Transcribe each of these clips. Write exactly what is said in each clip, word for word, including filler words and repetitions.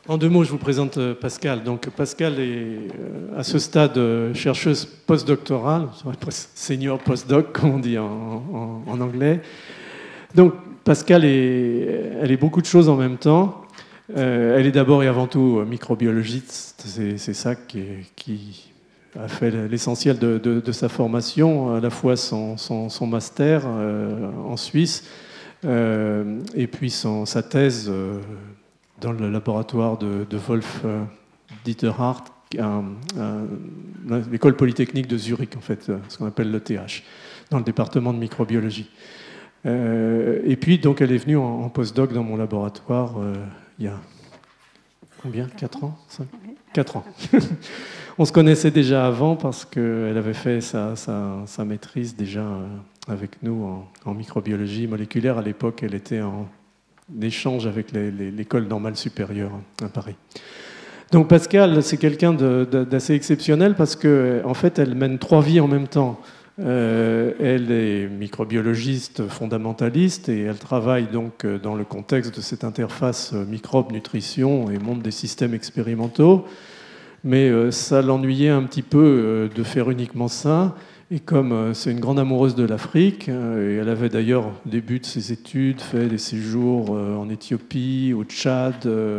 En deux mots, je vous présente Pascale. Donc, Pascale est à ce stade chercheuse postdoctorale, senior postdoc, comme on dit en, en, en anglais. Donc, Pascale est, elle est beaucoup de choses en même temps. Euh, elle est d'abord et avant tout microbiologiste. C'est, c'est ça qui, est, qui a fait l'essentiel de, de, de sa formation, à la fois son, son, son master euh, en Suisse euh, et puis son, sa thèse euh, dans le laboratoire de, de Wolf euh, Dieter Hart, l'école polytechnique de Zurich, en fait, ce qu'on appelle l'E T H, dans le département de microbiologie. Euh, et puis, donc, elle est venue en, en postdoc dans mon laboratoire euh, il y a combien ? Quatre ans ? Quatre ans. On se connaissait déjà avant parce qu'elle avait fait sa, sa, sa maîtrise déjà avec nous en, en microbiologie moléculaire. À l'époque, elle était en échange avec les, les, l'école normale supérieure à Paris. Donc Pascale, c'est quelqu'un de, de, d'assez exceptionnel parce qu'en en fait, elle mène trois vies en même temps. Euh, elle est microbiologiste fondamentaliste et elle travaille donc dans le contexte de cette interface microbe-nutrition et monde des systèmes expérimentaux. Mais euh, ça l'ennuyait un petit peu euh, de faire uniquement ça. Et comme euh, c'est une grande amoureuse de l'Afrique, euh, et elle avait d'ailleurs, au début de ses études, fait des séjours euh, en Éthiopie, au Tchad,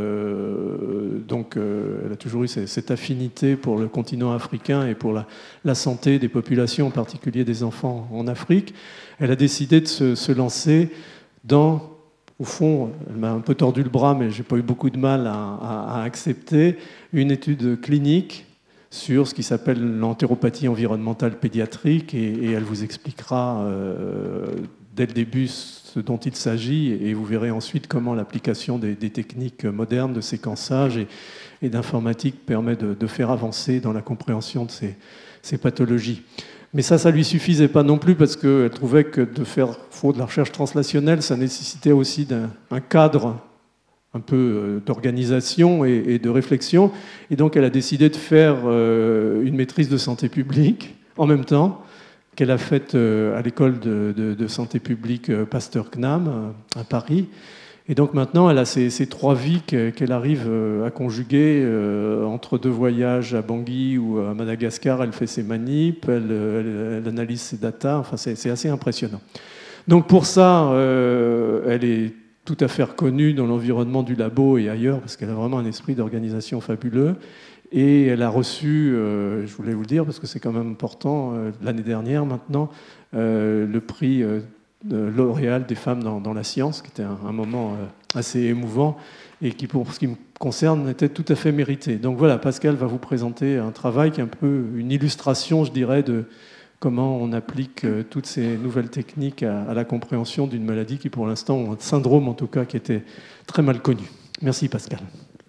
euh, donc euh, elle a toujours eu cette affinité pour le continent africain et pour la, la santé des populations, en particulier des enfants en Afrique. Elle a décidé de se, se lancer dans, au fond, elle m'a un peu tordu le bras, mais j'ai pas eu beaucoup de mal à, à, à accepter, une étude clinique sur ce qui s'appelle l'entéropathie environnementale pédiatrique, et, et elle vous expliquera euh, dès le début ce dont il s'agit, et vous verrez ensuite comment l'application des, des techniques modernes de séquençage et, et d'informatique permet de, de faire avancer dans la compréhension de ces, ces pathologies. Mais ça, ça ne lui suffisait pas non plus, parce qu'elle trouvait que de faire faut, de la recherche translationnelle, ça nécessitait aussi d'un, un cadre un peu d'organisation et, et de réflexion. Et donc, elle a décidé de faire euh, une maîtrise de santé publique en même temps, qu'elle a faite euh, à l'école de, de, de santé publique euh, Pasteur-C N A M euh, à Paris. Et donc, maintenant, elle a ces, ces trois vies qu'elle arrive euh, à conjuguer euh, entre deux voyages à Bangui ou à Madagascar. Elle fait ses manips, elle, elle, elle analyse ses datas. Enfin, c'est, c'est assez impressionnant. Donc, pour ça, euh, elle est tout à fait reconnue dans l'environnement du labo et ailleurs, parce qu'elle a vraiment un esprit d'organisation fabuleux. Et elle a reçu, euh, je voulais vous le dire, parce que c'est quand même important, euh, l'année dernière maintenant, euh, le prix euh, de L'Oréal des femmes dans, dans la science, qui était un, un moment euh, assez émouvant et qui, pour ce qui me concerne, était tout à fait mérité. Donc voilà, Pascale va vous présenter un travail qui est un peu une illustration, je dirais, de comment on applique euh, toutes ces nouvelles techniques à, à la compréhension d'une maladie qui, pour l'instant, un syndrome en tout cas, qui était très mal connu. Merci Pascale.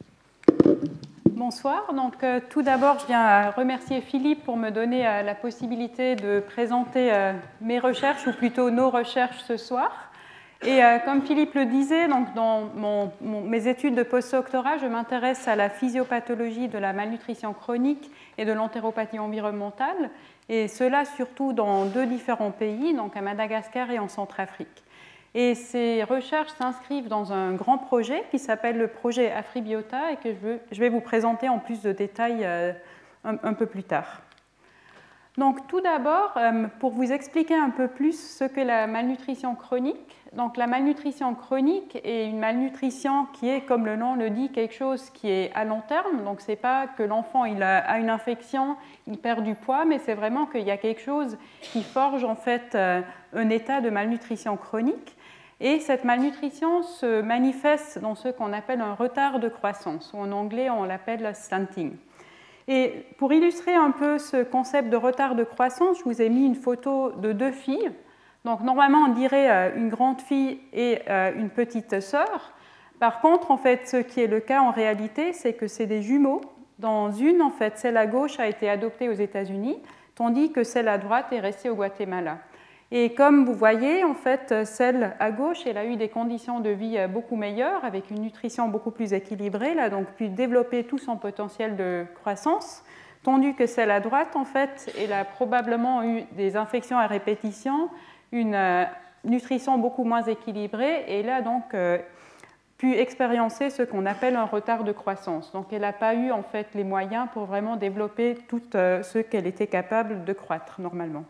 Bonsoir. Donc, euh, tout d'abord, je viens remercier Philippe pour me donner euh, la possibilité de présenter euh, mes recherches, ou plutôt nos recherches ce soir. Et euh, comme Philippe le disait, donc, dans mon, mon, mes études de postdoctorat, je m'intéresse à la physiopathologie de la malnutrition chronique et de l'entéropathie environnementale, et cela surtout dans deux différents pays, donc à Madagascar et en Centrafrique. Et ces recherches s'inscrivent dans un grand projet qui s'appelle le projet Afribiota et que je, veux, je vais vous présenter en plus de détails euh, un, un peu plus tard. Donc tout d'abord, euh, pour vous expliquer un peu plus ce qu'est la malnutrition chronique. Donc la malnutrition chronique est une malnutrition qui est, comme le nom le dit, quelque chose qui est à long terme. Donc ce n'est pas que l'enfant il a, a une infection, il perd du poids, mais c'est vraiment qu'il y a quelque chose qui forge en fait euh, un état de malnutrition chronique. Et cette malnutrition se manifeste dans ce qu'on appelle un retard de croissance, ou en anglais on l'appelle stunting. Et pour illustrer un peu ce concept de retard de croissance, je vous ai mis une photo de deux filles. Donc normalement on dirait une grande fille et une petite sœur. Par contre, en fait, ce qui est le cas en réalité, c'est que c'est des jumeaux. Dans une, en fait, celle à gauche a été adoptée aux États-Unis, tandis que celle à droite est restée au Guatemala. Et comme vous voyez, en fait, celle à gauche, elle a eu des conditions de vie beaucoup meilleures, avec une nutrition beaucoup plus équilibrée, elle a donc pu développer tout son potentiel de croissance, tandis que celle à droite, en fait, elle a probablement eu des infections à répétition, une nutrition beaucoup moins équilibrée, et elle a donc pu expériencer ce qu'on appelle un retard de croissance. Donc elle n'a pas eu en fait les moyens pour vraiment développer tout ce qu'elle était capable de croître normalement.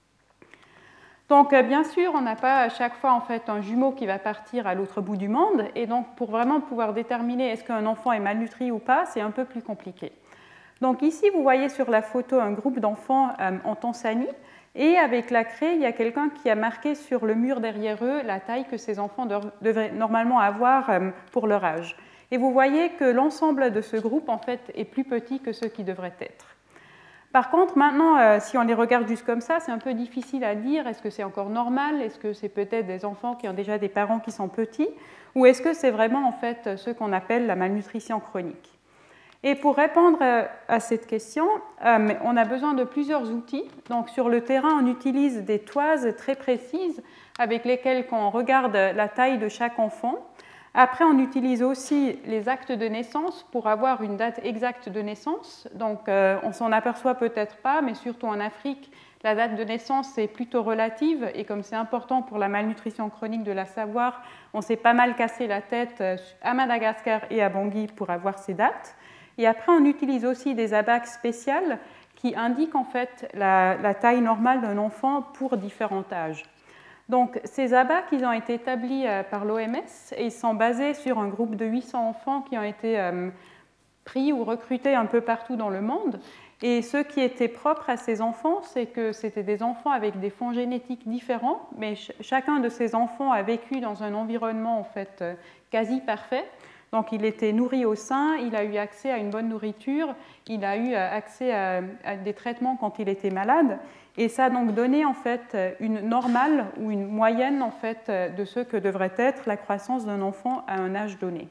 Donc bien sûr, on n'a pas à chaque fois en fait un jumeau qui va partir à l'autre bout du monde, et donc pour vraiment pouvoir déterminer est-ce qu'un enfant est malnutri ou pas, c'est un peu plus compliqué. Donc ici, vous voyez sur la photo un groupe d'enfants euh, en Tanzanie, et avec la craie, il y a quelqu'un qui a marqué sur le mur derrière eux la taille que ces enfants devraient normalement avoir euh, pour leur âge. Et vous voyez que l'ensemble de ce groupe en fait est plus petit que ce qui devrait être. Par contre, maintenant, euh, si on les regarde juste comme ça, c'est un peu difficile à dire. Est-ce que c'est encore normal? Est-ce que c'est peut-être des enfants qui ont déjà des parents qui sont petits? Ou est-ce que c'est vraiment en fait ce qu'on appelle la malnutrition chronique? Et pour répondre à cette question, euh, on a besoin de plusieurs outils. Donc, sur le terrain, on utilise des toises très précises avec lesquelles on regarde la taille de chaque enfant. Après, on utilise aussi les actes de naissance pour avoir une date exacte de naissance. Donc, euh, on s'en aperçoit peut-être pas, mais surtout en Afrique, la date de naissance est plutôt relative. Et comme c'est important pour la malnutrition chronique de la savoir, on s'est pas mal cassé la tête à Madagascar et à Bangui pour avoir ces dates. Et après, on utilise aussi des abacs spéciales qui indiquent en fait la, la taille normale d'un enfant pour différents âges. Donc, ces abacs, ils ont été établis par l'O M S et ils sont basés sur un groupe de huit cents enfants qui ont été euh, pris ou recrutés un peu partout dans le monde. Et ce qui était propre à ces enfants, c'est que c'était des enfants avec des fonds génétiques différents, mais ch- chacun de ces enfants a vécu dans un environnement en fait euh, quasi parfait. Donc, il était nourri au sein, il a eu accès à une bonne nourriture, il a eu accès à, à des traitements quand il était malade. Et ça a donc donné en fait une normale ou une moyenne en fait de ce que devrait être la croissance d'un enfant à un âge donné.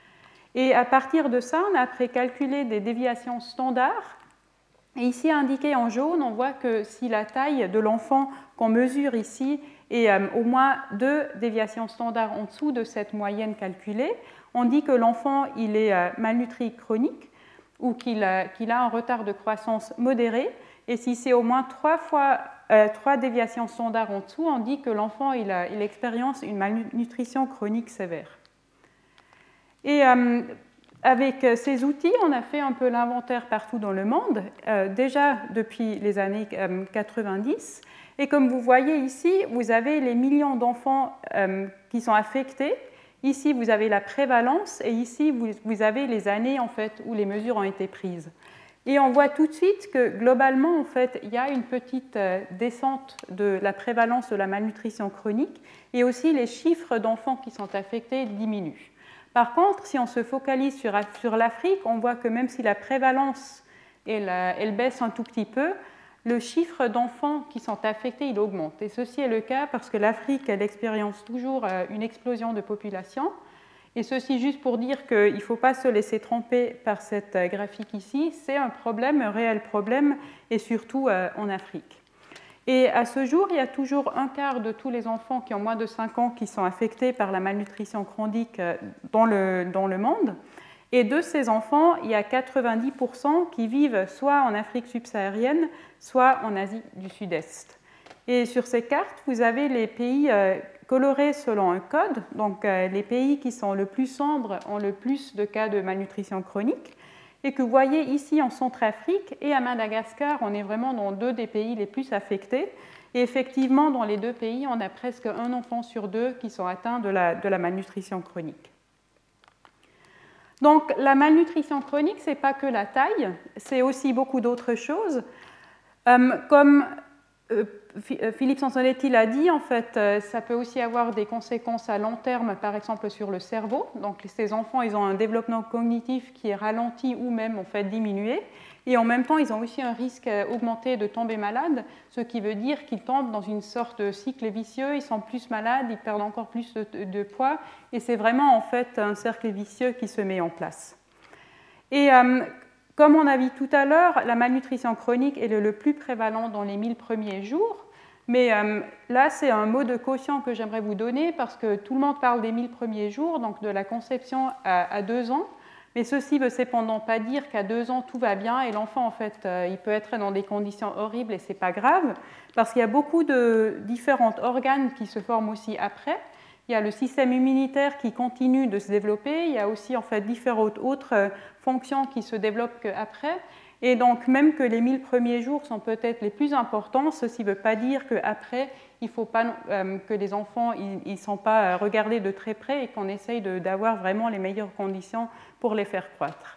Et à partir de ça, on a après calculé des déviations standards. Et ici indiqué en jaune, on voit que si la taille de l'enfant qu'on mesure ici est euh, au moins deux déviations standards en dessous de cette moyenne calculée, on dit que l'enfant il est euh, malnutri chronique ou qu'il a, qu'il a un retard de croissance modéré. Et si c'est au moins trois fois euh, trois déviations standards en dessous, on dit que l'enfant il, a, il expérience une malnutrition chronique sévère. Et euh, avec ces outils, on a fait un peu l'inventaire partout dans le monde, euh, déjà depuis les années euh, quatre-vingt-dix. Et comme vous voyez ici, vous avez les millions d'enfants euh, qui sont affectés. Ici, vous avez la prévalence et ici, vous, vous avez les années en fait, où les mesures ont été prises. Et on voit tout de suite que globalement, en fait, il y a une petite euh, descente de la prévalence de la malnutrition chronique et aussi les chiffres d'enfants qui sont affectés diminuent. Par contre, si on se focalise sur, sur l'Afrique, on voit que même si la prévalence elle, elle baisse un tout petit peu, le chiffre d'enfants qui sont affectés, il augmente. Et ceci est le cas parce que l'Afrique, elle expérience toujours une explosion de population. Et ceci juste pour dire qu'il ne faut pas se laisser tromper par cette graphique ici. C'est un problème, un réel problème, et surtout en Afrique. Et à ce jour, il y a toujours un quart de tous les enfants qui ont moins de cinq ans qui sont affectés par la malnutrition chronique dans le, dans le monde. Et de ces enfants, il y a quatre-vingt-dix pour cent qui vivent soit en Afrique subsaharienne, soit en Asie du Sud-Est. Et sur ces cartes, vous avez les pays colorés selon un code. Donc, les pays qui sont le plus sombres ont le plus de cas de malnutrition chronique. Et que vous voyez ici en Centrafrique et à Madagascar, on est vraiment dans deux des pays les plus affectés. Et effectivement, dans les deux pays, on a presque un enfant sur deux qui sont atteints de la, de la malnutrition chronique. Donc, la malnutrition chronique, ce n'est pas que la taille, c'est aussi beaucoup d'autres choses. Euh, comme euh, Philippe Sansonetti l'a dit, en fait, euh, ça peut aussi avoir des conséquences à long terme, par exemple sur le cerveau. Donc, ces enfants, ils ont un développement cognitif qui est ralenti ou même en fait diminué. Et en même temps, ils ont aussi un risque augmenté de tomber malades, ce qui veut dire qu'ils tombent dans une sorte de cycle vicieux, ils sont plus malades, ils perdent encore plus de, de poids, et c'est vraiment en fait un cercle vicieux qui se met en place. Et euh, comme on a vu tout à l'heure, la malnutrition chronique est le, le plus prévalent dans les mille premiers jours, mais euh, là, c'est un mot de caution que j'aimerais vous donner, parce que tout le monde parle des mille premiers jours, donc de la conception à, à deux ans. Mais ceci ne veut cependant pas dire qu'à deux ans, tout va bien et l'enfant, en fait, euh, il peut être dans des conditions horribles et ce n'est pas grave, parce qu'il y a beaucoup de différents organes qui se forment aussi après. Il y a le système immunitaire qui continue de se développer. Il y a aussi en fait différentes autres fonctions qui se développent après. Et donc, même que les mille premiers jours sont peut-être les plus importants, ceci ne veut pas dire qu'après, il ne faut pas euh, que les enfants ne sont pas regardés de très près et qu'on essaye de, d'avoir vraiment les meilleures conditions pour les faire croître.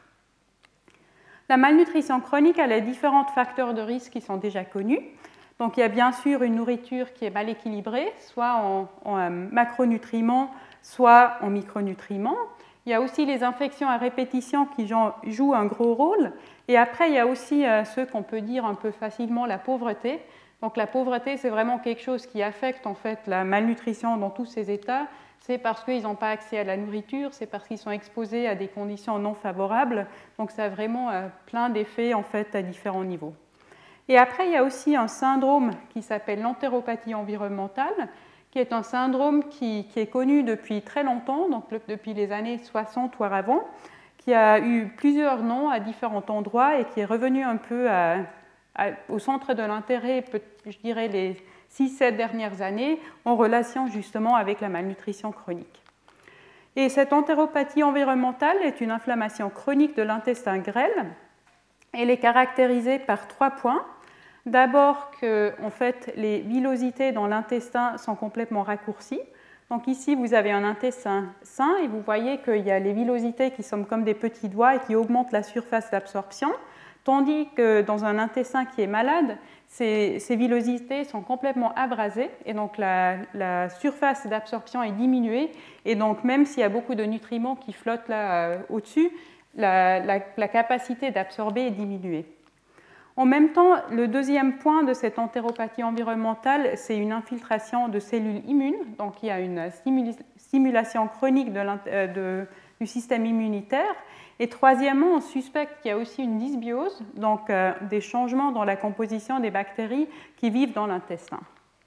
La malnutrition chronique, elle a différents facteurs de risque qui sont déjà connus. Donc, il y a bien sûr une nourriture qui est mal équilibrée, soit en, en euh, macronutriments, soit en micronutriments. Il y a aussi les infections à répétition qui jouent un gros rôle. Et après, il y a aussi euh, ce qu'on peut dire un peu facilement la pauvreté. Donc, la pauvreté, c'est vraiment quelque chose qui affecte en fait la malnutrition dans tous ces états. C'est parce qu'ils n'ont pas accès à la nourriture, c'est parce qu'ils sont exposés à des conditions non favorables. Donc, ça a vraiment euh, plein d'effets en fait à différents niveaux. Et après, il y a aussi un syndrome qui s'appelle l'entéropathie environnementale, qui est un syndrome qui, qui est connu depuis très longtemps, donc depuis les années soixante voire avant, qui a eu plusieurs noms à différents endroits et qui est revenu un peu à, à, au centre de l'intérêt, je dirais, les six sept dernières années, en relation justement avec la malnutrition chronique. Et cette entéropathie environnementale est une inflammation chronique de l'intestin grêle. Elle est caractérisée par trois points. D'abord que en fait, les villosités dans l'intestin sont complètement raccourcies. Donc ici, vous avez un intestin sain et vous voyez qu'il y a les villosités qui sont comme des petits doigts et qui augmentent la surface d'absorption, tandis que dans un intestin qui est malade, ces, ces villosités sont complètement abrasées et donc la, la surface d'absorption est diminuée. Et donc même s'il y a beaucoup de nutriments qui flottent là euh, au-dessus, la, la, la capacité d'absorber est diminuée. En même temps, le deuxième point de cette entéropathie environnementale, c'est une infiltration de cellules immunes. Donc, il y a une stimulation chronique de de, du système immunitaire. Et troisièmement, on suspecte qu'il y a aussi une dysbiose, donc euh, des changements dans la composition des bactéries qui vivent dans l'intestin.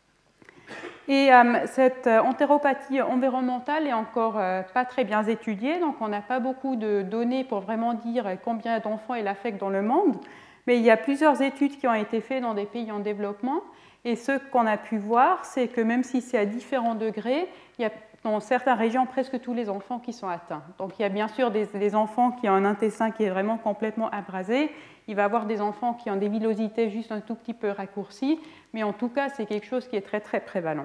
Et euh, cette entéropathie environnementale est encore euh, pas très bien étudiée, donc on n'a pas beaucoup de données pour vraiment dire combien d'enfants elle affecte dans le monde. Mais il y a plusieurs études qui ont été faites dans des pays en développement. Et ce qu'on a pu voir, c'est que même si c'est à différents degrés, il y a dans certaines régions presque tous les enfants qui sont atteints. Donc il y a bien sûr des, des enfants qui ont un intestin qui est vraiment complètement abrasé. Il va y avoir des enfants qui ont des villosités juste un tout petit peu raccourcies. Mais en tout cas, c'est quelque chose qui est très très prévalent.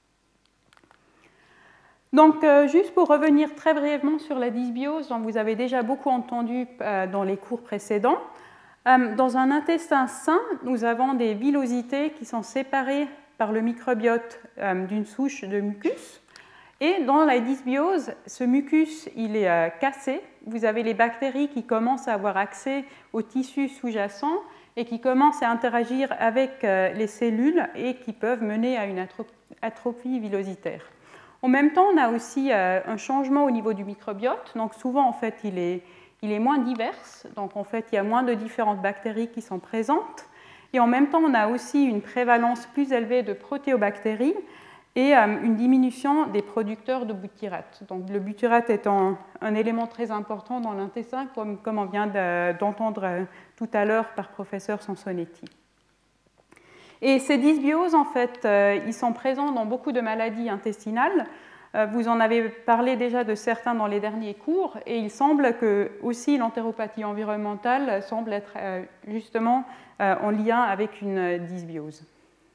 Donc, euh, juste pour revenir très brièvement sur la dysbiose, dont vous avez déjà beaucoup entendu euh, dans les cours précédents. Dans un intestin sain, nous avons des villosités qui sont séparées par le microbiote d'une souche de mucus. Et dans la dysbiose, ce mucus il est cassé. Vous avez les bactéries qui commencent à avoir accès aux tissus sous-jacents et qui commencent à interagir avec les cellules et qui peuvent mener à une atrophie villositaire. En même temps, on a aussi un changement au niveau du microbiote. Donc souvent, en fait, il est Il est moins divers, donc en fait il y a moins de différentes bactéries qui sont présentes. Et en même temps, on a aussi une prévalence plus élevée de protéobactéries et euh, une diminution des producteurs de butyrate. Donc le butyrate est un, un élément très important dans l'intestin, comme, comme on vient de, d'entendre tout à l'heure par professeur Sansonetti. Et ces dysbioses, en fait, euh, ils sont présents dans beaucoup de maladies intestinales. Vous en avez parlé déjà de certains dans les derniers cours, et il semble que aussi l'entéropathie environnementale semble être justement en lien avec une dysbiose.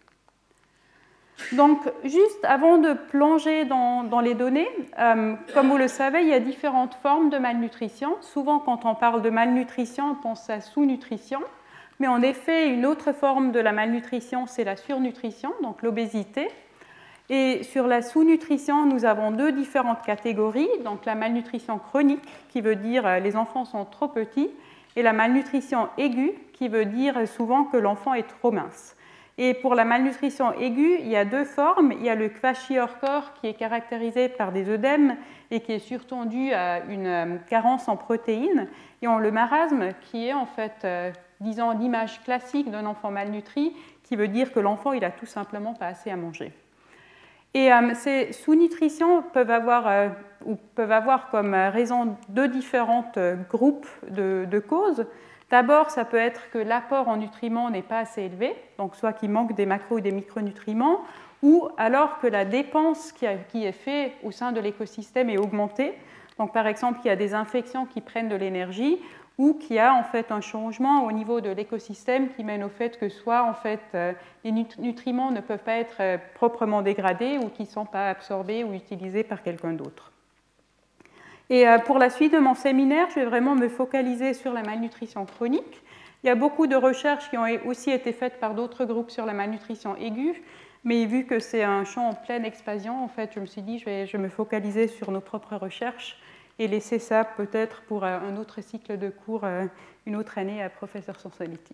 Donc, juste avant de plonger dans, dans les données, euh, comme vous le savez, il y a différentes formes de malnutrition. Souvent, quand on parle de malnutrition, on pense à sous-nutrition. Mais en effet, une autre forme de la malnutrition, c'est la surnutrition, donc l'obésité. Et sur la sous-nutrition, nous avons deux différentes catégories. Donc la malnutrition chronique, qui veut dire que les enfants sont trop petits, et la malnutrition aiguë, qui veut dire souvent que l'enfant est trop mince. Et pour la malnutrition aiguë, il y a deux formes. Il y a le kwashiorkor, qui est caractérisé par des œdèmes et qui est surtout dû à une carence en protéines, et en le marasme, qui est en fait, euh, disons, l'image classique d'un enfant malnutri, qui veut dire que l'enfant il a tout simplement pas assez à manger. Et euh, ces sous-nutritions peuvent avoir, euh, ou peuvent avoir comme raison deux différents euh, groupes de, de causes. D'abord, ça peut être que l'apport en nutriments n'est pas assez élevé, donc soit qu'il manque des macro ou des micronutriments, ou alors que la dépense qui, a, qui est faite au sein de l'écosystème est augmentée. Donc, par exemple, il y a des infections qui prennent de l'énergie ou qu'il y a en fait un changement au niveau de l'écosystème qui mène au fait que soit en fait, euh, les nutriments ne peuvent pas être euh, proprement dégradés ou qu'ils ne sont pas absorbés ou utilisés par quelqu'un d'autre. Et euh, pour la suite de mon séminaire, je vais vraiment me focaliser sur la malnutrition chronique. Il y a beaucoup de recherches qui ont aussi été faites par d'autres groupes sur la malnutrition aiguë, mais vu que c'est un champ en pleine expansion, en fait, je me suis dit je vais, je vais me focaliser sur nos propres recherches et laisser ça peut-être pour un autre cycle de cours, une autre année à Professeur Sensuality.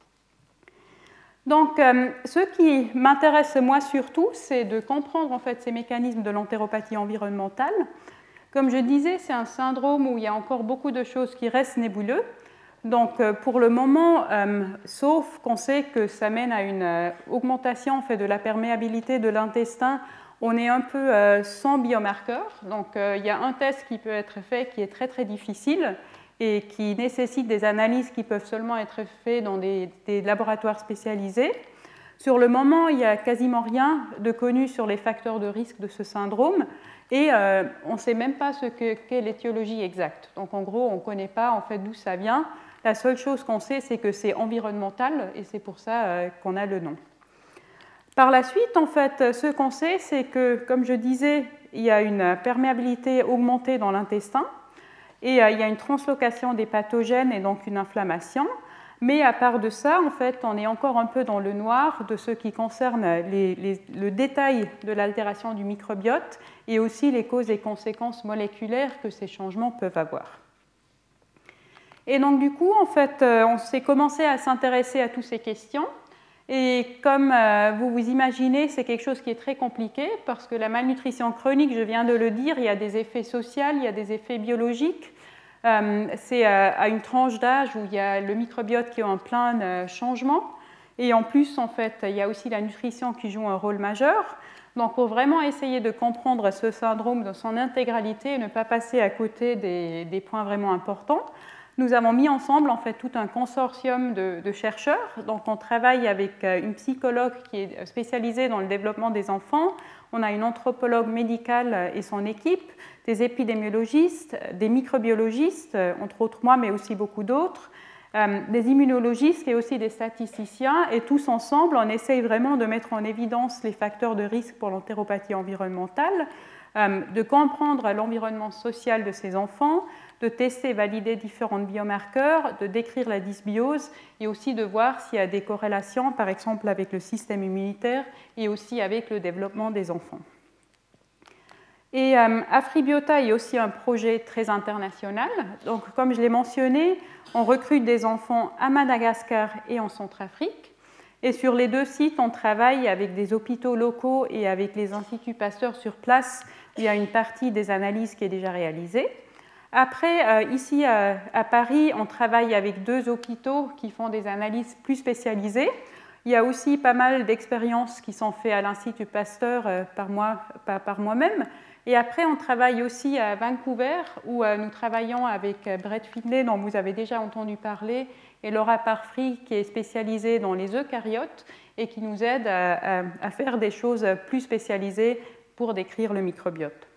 Donc, euh, ce qui m'intéresse moi surtout, c'est de comprendre en fait ces mécanismes de l'entéropathie environnementale. Comme je disais, c'est un syndrome où il y a encore beaucoup de choses qui restent nébuleuses. Donc, euh, pour le moment, euh, sauf qu'on sait que ça mène à une euh, augmentation en fait, de la perméabilité de l'intestin, on est un peu euh, sans biomarqueurs. Donc, euh, il y a un test qui peut être fait qui est très très difficile et qui nécessite des analyses qui peuvent seulement être faites dans des, des laboratoires spécialisés. Sur le moment, il n'y a quasiment rien de connu sur les facteurs de risque de ce syndrome et euh, on ne sait même pas ce que, qu'est l'étiologie exacte. Donc, en gros, on ne connaît pas en fait, d'où ça vient. La seule chose qu'on sait, c'est que c'est environnemental et c'est pour ça euh, qu'on a le nom. Par la suite, en fait, ce qu'on sait, c'est que, comme je disais, il y a une perméabilité augmentée dans l'intestin et euh, il y a une translocation des pathogènes et donc une inflammation. Mais à part de ça, en fait, on est encore un peu dans le noir de ce qui concerne les, les, le détail de l'altération du microbiote et aussi les causes et conséquences moléculaires que ces changements peuvent avoir. Et donc, du coup, en fait, on s'est commencé à s'intéresser à toutes ces questions. Et comme euh, vous vous imaginez, c'est quelque chose qui est très compliqué parce que la malnutrition chronique, je viens de le dire, il y a des effets sociaux, il y a des effets biologiques. Euh, c'est euh, à une tranche d'âge où il y a le microbiote qui est en plein euh, changement. Et en plus, en fait, il y a aussi la nutrition qui joue un rôle majeur. Donc, pour vraiment essayer de comprendre ce syndrome dans son intégralité et ne pas passer à côté des, des points vraiment importants, nous avons mis ensemble en fait tout un consortium de, de chercheurs. Donc, on travaille avec une psychologue qui est spécialisée dans le développement des enfants. On a une anthropologue médicale et son équipe, des épidémiologistes, des microbiologistes, entre autres moi, mais aussi beaucoup d'autres, euh, des immunologistes et aussi des statisticiens. Et tous ensemble, on essaye vraiment de mettre en évidence les facteurs de risque pour l'entéropathie environnementale, euh, de comprendre l'environnement social de ces enfants, de tester et valider différents biomarqueurs, de décrire la dysbiose et aussi de voir s'il y a des corrélations, par exemple avec le système immunitaire et aussi avec le développement des enfants. Et euh, Afribiota est aussi un projet très international. Donc, comme je l'ai mentionné, on recrute des enfants à Madagascar et en Centrafrique. Et sur les deux sites, on travaille avec des hôpitaux locaux et avec les instituts Pasteur sur place. Il y a une partie des analyses qui est déjà réalisée. Après, euh, ici à, à Paris, on travaille avec deux hôpitaux qui font des analyses plus spécialisées. Il y a aussi pas mal d'expériences qui sont faites à l'Institut Pasteur euh, par, moi, par, par moi-même. Et après, on travaille aussi à Vancouver, où euh, nous travaillons avec Brett Findlay, dont vous avez déjà entendu parler, et Laura Parfrey, qui est spécialisée dans les eucaryotes et qui nous aide à, à, à faire des choses plus spécialisées pour décrire le microbiote.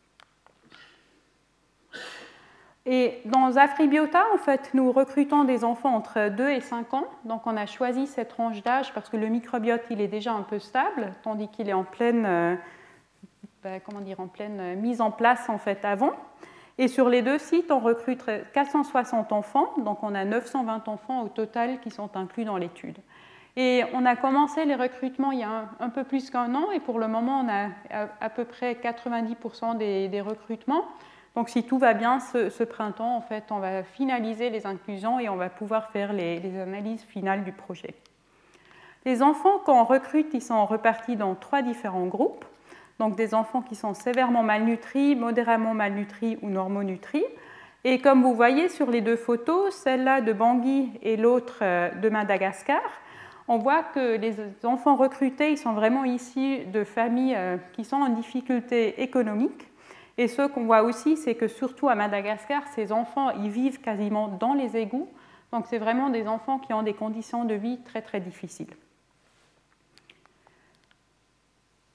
Et dans Afribiota, en fait, nous recrutons des enfants entre deux et cinq ans. Donc, on a choisi cette tranche d'âge parce que le microbiote, il est déjà un peu stable, tandis qu'il est en pleine, euh, ben, comment dire, en pleine mise en place, en fait, avant. Et sur les deux sites, on recrute quatre cent soixante enfants. Donc, on a neuf cent vingt enfants au total qui sont inclus dans l'étude. Et on a commencé les recrutements il y a un, un peu plus qu'un an. Et pour le moment, on a à, à peu près quatre-vingt-dix pour cent des, des recrutements. Donc, si tout va bien, ce, ce printemps, en fait, on va finaliser les inclusions et on va pouvoir faire les, les analyses finales du projet. Les enfants qu'on recrute, ils sont repartis dans trois différents groupes. Donc, des enfants qui sont sévèrement malnutris, modérément malnutris ou normonutris. Et comme vous voyez sur les deux photos, celle-là de Bangui et l'autre de Madagascar, on voit que les enfants recrutés, ils sont vraiment issus de familles qui sont en difficulté économique. Et ce qu'on voit aussi, c'est que surtout à Madagascar, ces enfants, ils vivent quasiment dans les égouts. Donc, c'est vraiment des enfants qui ont des conditions de vie très, très difficiles.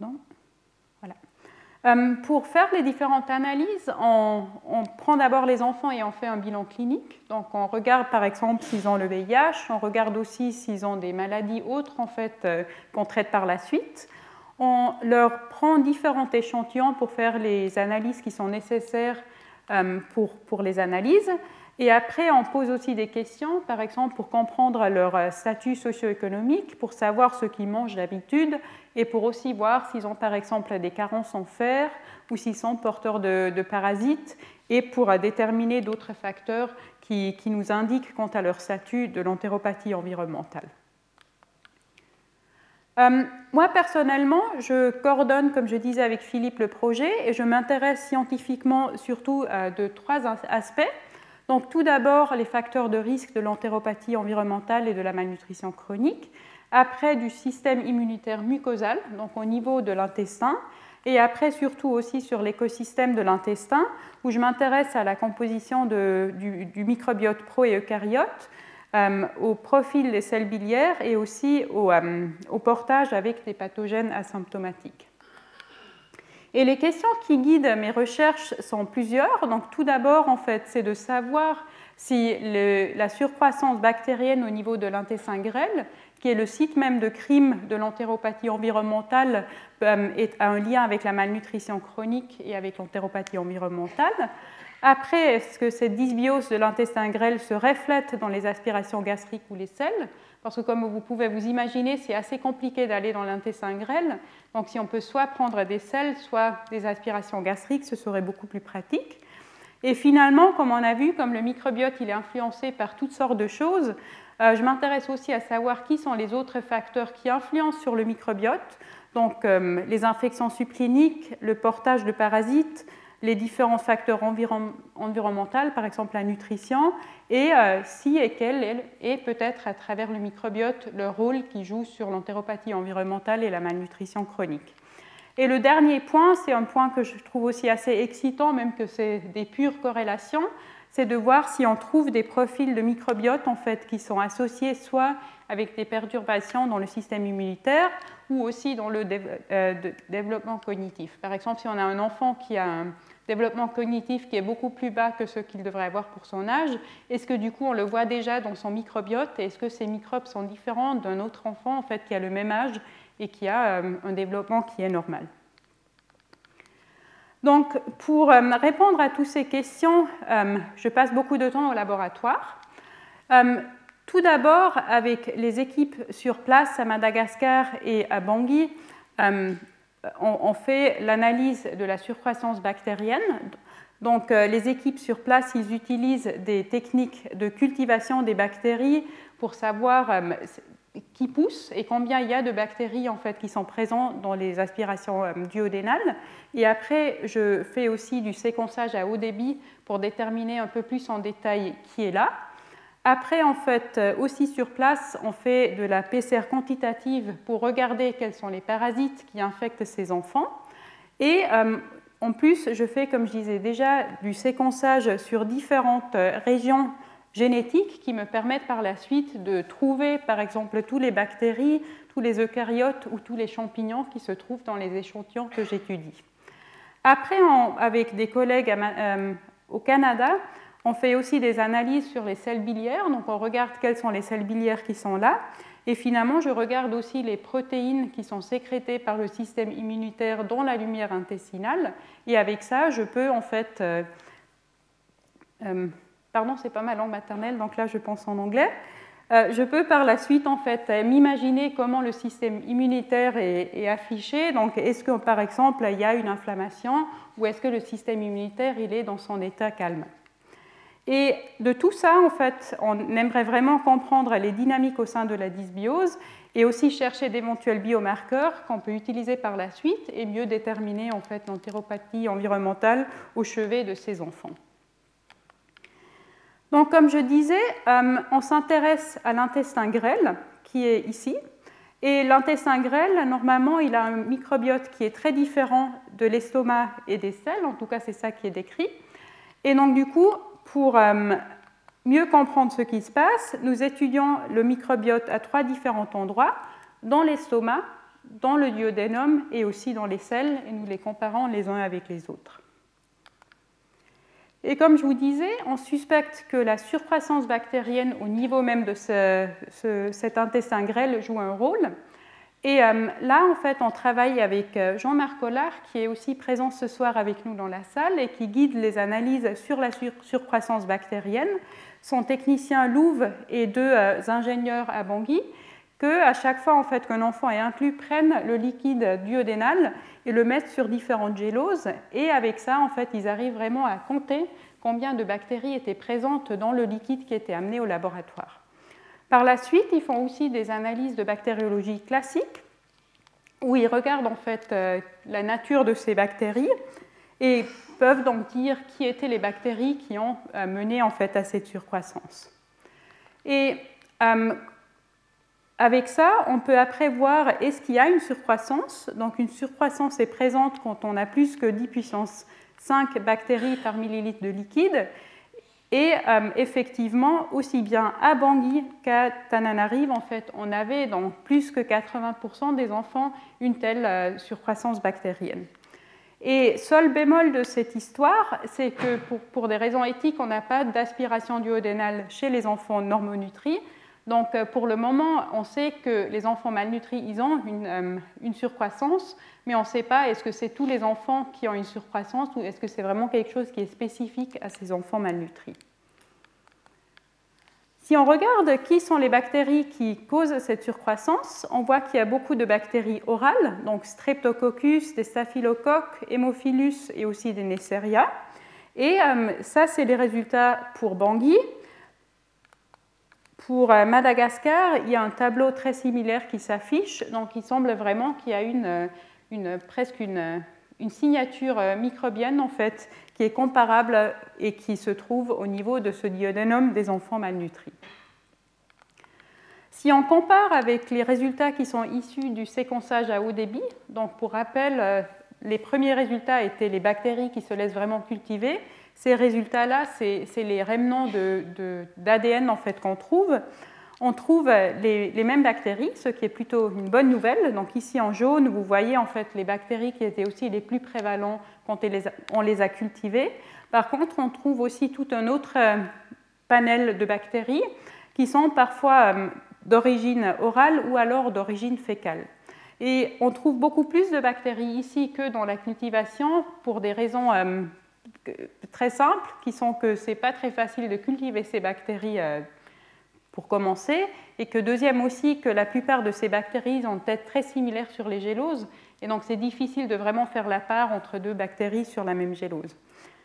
Non ? Voilà. Euh, pour faire les différentes analyses, on, on prend d'abord les enfants et on fait un bilan clinique. Donc on regarde par exemple s'ils ont le V I H, on regarde aussi s'ils ont des maladies autres en fait, euh, qu'on traite par la suite. On leur prend différents échantillons pour faire les analyses qui sont nécessaires euh, pour, pour les analyses. Et après, on pose aussi des questions, par exemple, pour comprendre leur statut socio-économique, pour savoir ce qu'ils mangent d'habitude, et pour aussi voir s'ils ont, par exemple, des carences en fer ou s'ils sont porteurs de, de parasites, et pour déterminer d'autres facteurs qui, qui nous indiquent quant à leur statut de l'entéropathie environnementale. Euh, moi, personnellement, je coordonne, comme je disais avec Philippe, le projet, et je m'intéresse scientifiquement surtout à de trois aspects. Donc, tout d'abord, les facteurs de risque de l'entéropathie environnementale et de la malnutrition chronique. Après, du système immunitaire mucosal, donc au niveau de l'intestin. Et après, surtout aussi sur l'écosystème de l'intestin, où je m'intéresse à la composition de, du, du microbiote pro- et eucaryote, euh, au profil des celles biliaires et aussi au, euh, au portage avec des pathogènes asymptomatiques. Et les questions qui guident mes recherches sont plusieurs. Donc, tout d'abord, en fait, c'est de savoir si le, la surcroissance bactérienne au niveau de l'intestin grêle, qui est le site même de crime de l'entéropathie environnementale, euh, est, a un lien avec la malnutrition chronique et avec l'entéropathie environnementale. Après, est-ce que cette dysbiose de l'intestin grêle se reflète dans les aspirations gastriques ou les selles ? Parce que comme vous pouvez vous imaginer, c'est assez compliqué d'aller dans l'intestin grêle. Donc si on peut soit prendre des selles, soit des aspirations gastriques, ce serait beaucoup plus pratique. Et finalement, comme on a vu, comme le microbiote il est influencé par toutes sortes de choses, euh, je m'intéresse aussi à savoir qui sont les autres facteurs qui influencent sur le microbiote. Donc euh, les infections subcliniques, le portage de parasites, les différents facteurs environ, environnementaux, par exemple la nutrition, et euh, si et quel est peut-être à travers le microbiote le rôle qu'il joue sur l'entéropathie environnementale et la malnutrition chronique. Et le dernier point, c'est un point que je trouve aussi assez excitant, même que c'est des pures corrélations, c'est de voir si on trouve des profils de microbiote en fait, qui sont associés soit avec des perturbations dans le système immunitaire ou aussi dans le dé- euh, de développement cognitif. Par exemple, si on a un enfant qui a un développement cognitif qui est beaucoup plus bas que ce qu'il devrait avoir pour son âge, est-ce que du coup on le voit déjà dans son microbiote et est-ce que ces microbes sont différents d'un autre enfant en fait, qui a le même âge et qui a euh, un développement qui est normal? Donc, pour euh, répondre à toutes ces questions, euh, je passe beaucoup de temps au laboratoire. Euh, tout d'abord, avec les équipes sur place à Madagascar et à Bangui, euh, on, on fait l'analyse de la surcroissance bactérienne. Donc, euh, les équipes sur place, ils utilisent des techniques de cultivation des bactéries pour savoir euh, qui poussent et combien il y a de bactéries en fait, qui sont présentes dans les aspirations euh, duodénales. Et après, je fais aussi du séquençage à haut débit pour déterminer un peu plus en détail qui est là. Après, en fait, aussi sur place, on fait de la P C R quantitative pour regarder quels sont les parasites qui infectent ces enfants. Et euh, en plus, je fais, comme je disais déjà, du séquençage sur différentes régions génétiques qui me permettent par la suite de trouver, par exemple, tous les bactéries, tous les eucaryotes ou tous les champignons qui se trouvent dans les échantillons que j'étudie. Après, on, avec des collègues à, euh, au Canada, on fait aussi des analyses sur les selles biliaires, donc on regarde quelles sont les selles biliaires qui sont là, et finalement je regarde aussi les protéines qui sont sécrétées par le système immunitaire dans la lumière intestinale, et avec ça je peux en fait, euh, euh, pardon c'est pas ma langue maternelle, donc là je pense en anglais, euh, je peux par la suite en fait m'imaginer comment le système immunitaire est, est affiché, donc est-ce que par exemple il y a une inflammation, ou est-ce que le système immunitaire il est dans son état calme. Et de tout ça, en fait, on aimerait vraiment comprendre les dynamiques au sein de la dysbiose et aussi chercher d'éventuels biomarqueurs qu'on peut utiliser par la suite et mieux déterminer en fait, l'entéropathie environnementale au chevet de ces enfants. Donc, comme je disais, euh, on s'intéresse à l'intestin grêle qui est ici. Et l'intestin grêle, normalement, il a un microbiote qui est très différent de l'estomac et des selles, en tout cas, c'est ça qui est décrit. Et donc, du coup, pour euh, mieux comprendre ce qui se passe, nous étudions le microbiote à trois différents endroits, dans l'estomac, dans le duodénum et aussi dans les selles, et nous les comparons les uns avec les autres. Et comme je vous disais, on suspecte que la surcroissance bactérienne au niveau même de ce, ce, cet intestin grêle joue un rôle. Et euh, là, en fait, on travaille avec Jean-Marc Collard, qui est aussi présent ce soir avec nous dans la salle et qui guide les analyses sur la sur surcroissance bactérienne. Son technicien Louve et deux euh, ingénieurs à Bangui, qu'à chaque fois en fait, qu'un enfant est inclus, prennent le liquide duodénal et le mettent sur différentes géloses. Et avec ça, en fait, ils arrivent vraiment à compter combien de bactéries étaient présentes dans le liquide qui était amené au laboratoire. Par la suite, ils font aussi des analyses de bactériologie classique, où ils regardent en fait euh, la nature de ces bactéries et peuvent donc dire qui étaient les bactéries qui ont euh, mené en fait à cette surcroissance. Et euh, avec ça, on peut après voir est-ce qu'il y a une surcroissance. Donc une surcroissance est présente quand on a plus que dix puissance cinq bactéries par millilitre de liquide. Et euh, effectivement, aussi bien à Bangui qu'à Tananarive, en fait, on avait dans plus que quatre-vingts pour cent des enfants une telle euh, surcroissance bactérienne. Et seul bémol de cette histoire, c'est que pour, pour des raisons éthiques, on n'a pas d'aspiration duodénale chez les enfants normonutris. Donc euh, pour le moment, on sait que les enfants malnutris, ils ont une, euh, une surcroissance, mais on ne sait pas est-ce que c'est tous les enfants qui ont une surcroissance ou est-ce que c'est vraiment quelque chose qui est spécifique à ces enfants malnutris. Si on regarde qui sont les bactéries qui causent cette surcroissance, on voit qu'il y a beaucoup de bactéries orales, donc Streptococcus, des staphylocoques, Haemophilus et aussi des Neisseria. Et euh, ça, c'est les résultats pour Bangui. Pour Madagascar, il y a un tableau très similaire qui s'affiche, donc il semble vraiment qu'il y a une, une, presque une, une signature microbienne en fait, qui est comparable et qui se trouve au niveau de ce duodénum des enfants malnutris. Si on compare avec les résultats qui sont issus du séquençage à haut débit, donc pour rappel, les premiers résultats étaient les bactéries qui se laissent vraiment cultiver. Ces résultats-là, c'est, c'est les remnants de, de, d'A D N en fait, qu'on trouve. On trouve les, les mêmes bactéries, ce qui est plutôt une bonne nouvelle. Donc ici en jaune, vous voyez en fait les bactéries qui étaient aussi les plus prévalentes quand on les a, on les a cultivées. Par contre, on trouve aussi tout un autre panel de bactéries qui sont parfois d'origine orale ou alors d'origine fécale. Et on trouve beaucoup plus de bactéries ici que dans la cultivation pour des raisons euh, très simples, qui sont que ce n'est pas très facile de cultiver ces bactéries euh, pour commencer, et que deuxième aussi, que la plupart de ces bactéries sont peut-être très similaires sur les géloses, et donc c'est difficile de vraiment faire la part entre deux bactéries sur la même gélose.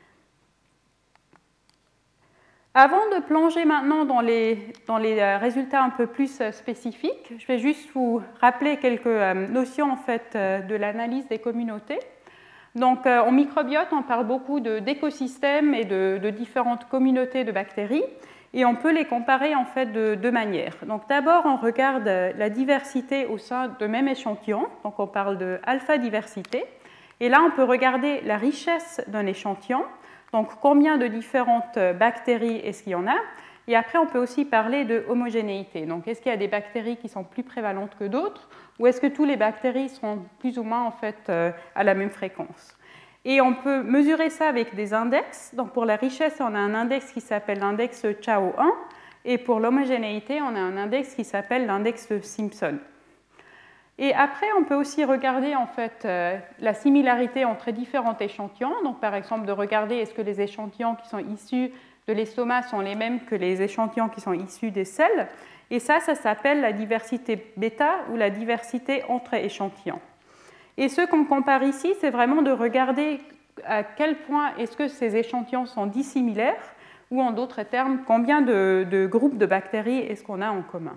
Avant de plonger maintenant dans les, dans les résultats un peu plus spécifiques, je vais juste vous rappeler quelques notions en fait, de l'analyse des communautés. Donc, en microbiote, on parle beaucoup de, d'écosystèmes et de, de différentes communautés de bactéries, et on peut les comparer en fait de deux manières. Donc, d'abord, on regarde la diversité au sein de même échantillon, donc on parle de alpha-diversité, et là, on peut regarder la richesse d'un échantillon. Donc, combien de différentes bactéries est-ce qu'il y en a? Et après, on peut aussi parler de homogénéité. Donc, est-ce qu'il y a des bactéries qui sont plus prévalentes que d'autres? Ou est-ce que toutes les bactéries sont plus ou moins en fait, à la même fréquence? Et on peut mesurer ça avec des index. Donc, pour la richesse, on a un index qui s'appelle l'index Chao un. Et pour l'homogénéité, on a un index qui s'appelle l'index Simpson. Et après, on peut aussi regarder en fait, euh, la similarité entre différents échantillons. Donc, par exemple, de regarder est-ce que les échantillons qui sont issus de l'estomac sont les mêmes que les échantillons qui sont issus des selles. Et ça, ça s'appelle la diversité bêta ou la diversité entre échantillons. Et ce qu'on compare ici, c'est vraiment de regarder à quel point est-ce que ces échantillons sont dissimilaires, ou en d'autres termes, combien de, de groupes de bactéries est-ce qu'on a en commun.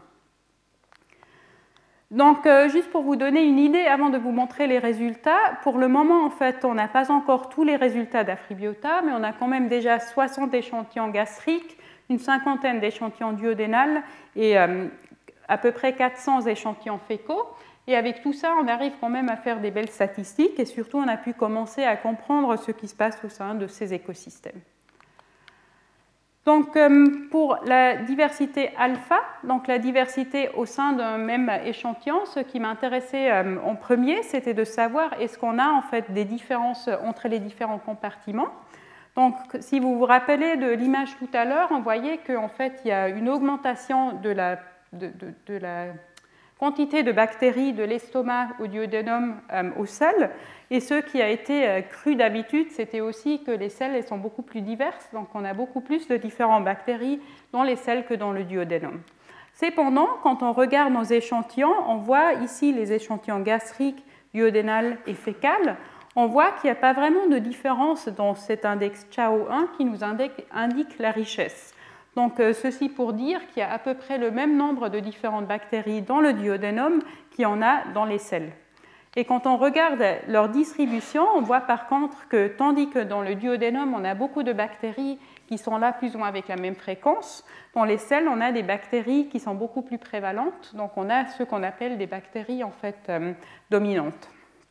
Donc, euh, juste pour vous donner une idée, avant de vous montrer les résultats, pour le moment, en fait, on n'a pas encore tous les résultats d'Afribiota, mais on a quand même déjà soixante échantillons gastriques, une cinquantaine d'échantillons duodénales et euh, à peu près quatre cents échantillons fécaux. Et avec tout ça, on arrive quand même à faire des belles statistiques et surtout, on a pu commencer à comprendre ce qui se passe au sein de ces écosystèmes. Donc, euh, pour la diversité alpha, donc la diversité au sein d'un même échantillon, ce qui m'intéressait euh, en premier, c'était de savoir est-ce qu'on a en fait des différences entre les différents compartiments. Donc, si vous vous rappelez de l'image tout à l'heure, on voyait qu'en fait, il y a une augmentation de la, de, de, de la quantité de bactéries de l'estomac au duodénum euh, au sel. Et ce qui a été euh, cru d'habitude, c'était aussi que les selles elles sont beaucoup plus diverses. Donc, on a beaucoup plus de différentes bactéries dans les selles que dans le duodénum. Cependant, quand on regarde nos échantillons, on voit ici les échantillons gastriques, duodénal et fécal. On voit qu'il n'y a pas vraiment de différence dans cet index C H A O un qui nous indique, indique la richesse. Donc, euh, ceci pour dire qu'il y a à peu près le même nombre de différentes bactéries dans le duodénum qu'il y en a dans les selles. Et quand on regarde leur distribution, on voit par contre que tandis que dans le duodénum, on a beaucoup de bactéries qui sont là plus ou moins avec la même fréquence, dans les selles, on a des bactéries qui sont beaucoup plus prévalentes. Donc, on a ce qu'on appelle des bactéries en fait euh, dominantes.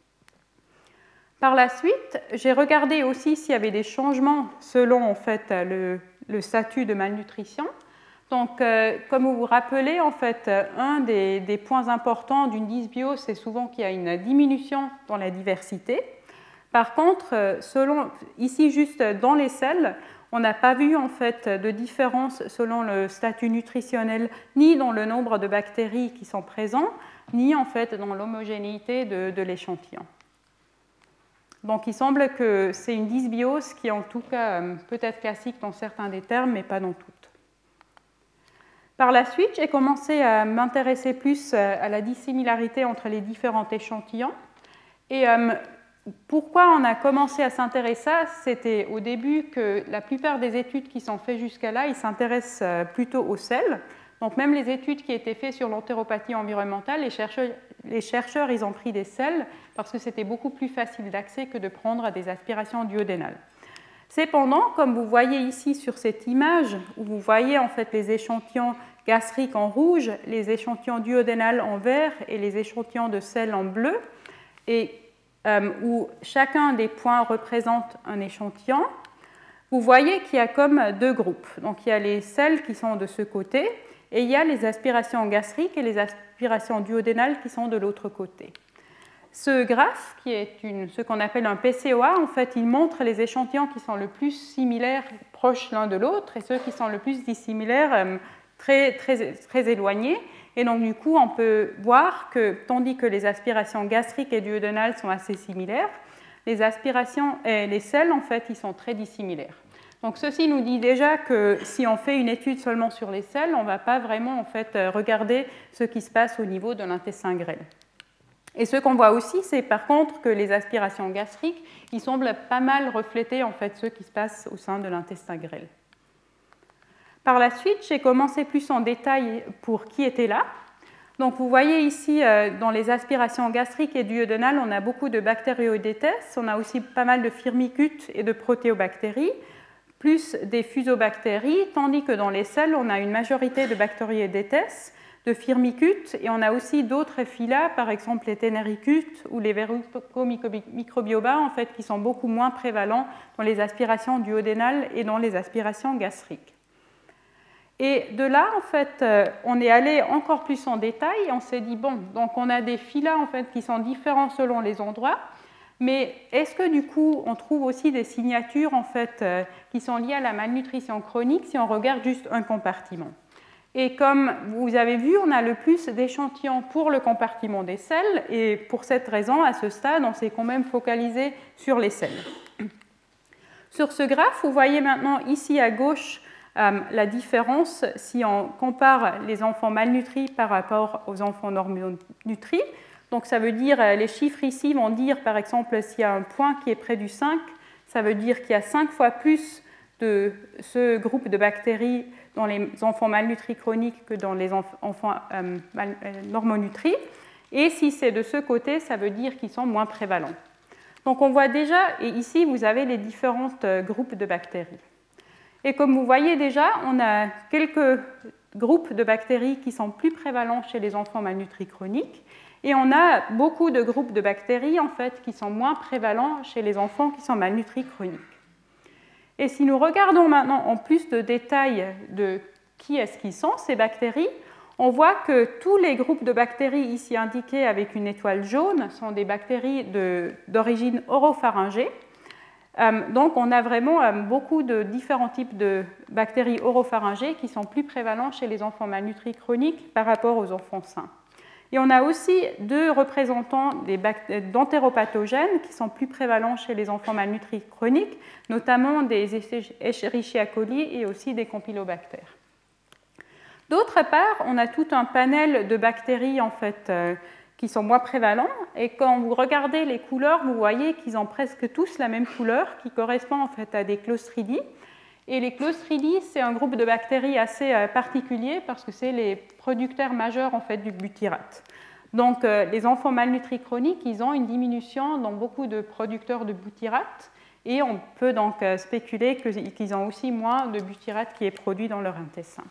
Par la suite, j'ai regardé aussi s'il y avait des changements selon en fait, le, le statut de malnutrition. Donc, euh, comme vous vous rappelez, en fait, un des, des points importants d'une dysbiose, c'est souvent qu'il y a une diminution dans la diversité. Par contre, selon, ici juste dans les selles, on n'a pas vu en fait, de différence selon le statut nutritionnel, ni dans le nombre de bactéries qui sont présents, ni en fait, dans l'homogénéité de, de l'échantillon. Donc, il semble que c'est une dysbiose qui est en tout cas peut-être classique dans certains des termes, mais pas dans toutes. Par la suite, j'ai commencé à m'intéresser plus à la dissimilarité entre les différents échantillons. Et euh, pourquoi on a commencé à s'intéresser à ça, c'était au début que la plupart des études qui sont faites jusqu'à là, ils s'intéressent plutôt aux selles. Donc, même les études qui étaient faites sur l'entéropathie environnementale, les chercheurs, les chercheurs, ils ont pris des selles parce que c'était beaucoup plus facile d'accès que de prendre des aspirations duodénales. Cependant, comme vous voyez ici sur cette image, où vous voyez en fait les échantillons gastriques en rouge, les échantillons duodénales en vert et les échantillons de selles en bleu, et euh, où chacun des points représente un échantillon, vous voyez qu'il y a comme deux groupes. Donc, il y a les selles qui sont de ce côté, et il y a les aspirations gastriques et les aspirations duodénales qui sont de l'autre côté. Ce graphe, qui est une, ce qu'on appelle un P C O A, en fait, il montre les échantillons qui sont le plus similaires, proches l'un de l'autre, et ceux qui sont le plus dissimilaires, euh, très, très, très éloignés. Et donc, du coup, on peut voir que, tandis que les aspirations gastriques et duodénales sont assez similaires, les aspirations et les selles, en fait, ils sont très dissimilaires. Donc, ceci nous dit déjà que si on fait une étude seulement sur les selles, on ne va pas vraiment, en fait, regarder ce qui se passe au niveau de l'intestin grêle. Et ce qu'on voit aussi, c'est par contre que les aspirations gastriques, ils semblent pas mal refléter en fait ce qui se passe au sein de l'intestin grêle. Par la suite, j'ai commencé plus en détail pour qui était là. Donc vous voyez ici, dans les aspirations gastriques et duodénales, on a beaucoup de Bacteroidetes, on a aussi pas mal de firmicutes et de protéobactéries, plus des fusobactéries, tandis que dans les selles, on a une majorité de Bacteroidetes, de firmicutes, et on a aussi d'autres phyla, par exemple les ténéricutes ou les verrucomicrobiota, en fait, qui sont beaucoup moins prévalents dans les aspirations duodénales et dans les aspirations gastriques. Et de là, en fait, on est allé encore plus en détail, et on s'est dit, bon, donc on a des phyla, en fait, qui sont différents selon les endroits, mais est-ce que du coup, on trouve aussi des signatures, en fait, qui sont liées à la malnutrition chronique si on regarde juste un compartiment? Et comme vous avez vu, on a le plus d'échantillons pour le compartiment des selles, et pour cette raison, à ce stade, on s'est quand même focalisé sur les selles. Sur ce graphe, vous voyez maintenant ici à gauche euh, la différence si on compare les enfants malnutris par rapport aux enfants normnutris. Donc ça veut dire, les chiffres ici vont dire, par exemple, s'il y a un point qui est près du cinq, ça veut dire qu'il y a cinq fois plus de ce groupe de bactéries dans les enfants malnutris chroniques que dans les enfants euh, mal, euh, normonutris. Et si c'est de ce côté, ça veut dire qu'ils sont moins prévalents. Donc on voit déjà, et ici vous avez les différents euh, groupes de bactéries. Et comme vous voyez déjà, on a quelques groupes de bactéries qui sont plus prévalents chez les enfants malnutris chroniques, et on a beaucoup de groupes de bactéries en fait, qui sont moins prévalents chez les enfants qui sont malnutris chroniques. Et si nous regardons maintenant en plus de détails de qui est-ce qui sont ces bactéries, on voit que tous les groupes de bactéries ici indiqués avec une étoile jaune sont des bactéries d'origine oropharyngée. Euh, donc on a vraiment euh, beaucoup de différents types de bactéries oropharyngées qui sont plus prévalents chez les enfants malnutris chroniques par rapport aux enfants sains. Et on a aussi deux représentants d'entéropathogènes qui sont plus prévalents chez les enfants malnutris chroniques, notamment des Escherichia coli et aussi des campylobactères. D'autre part, on a tout un panel de bactéries en fait, euh, qui sont moins prévalents. Et quand vous regardez les couleurs, vous voyez qu'ils ont presque tous la même couleur, qui correspond en fait à des Clostridies. Et les Clostridies, c'est un groupe de bactéries assez euh, particulier parce que c'est les producteurs majeurs en fait, du butyrate. Donc, euh, les enfants malnutris chroniques, ils ont une diminution dans beaucoup de producteurs de butyrate. Et on peut donc euh, spéculer qu'ils ont aussi moins de butyrate qui est produit dans leur intestin.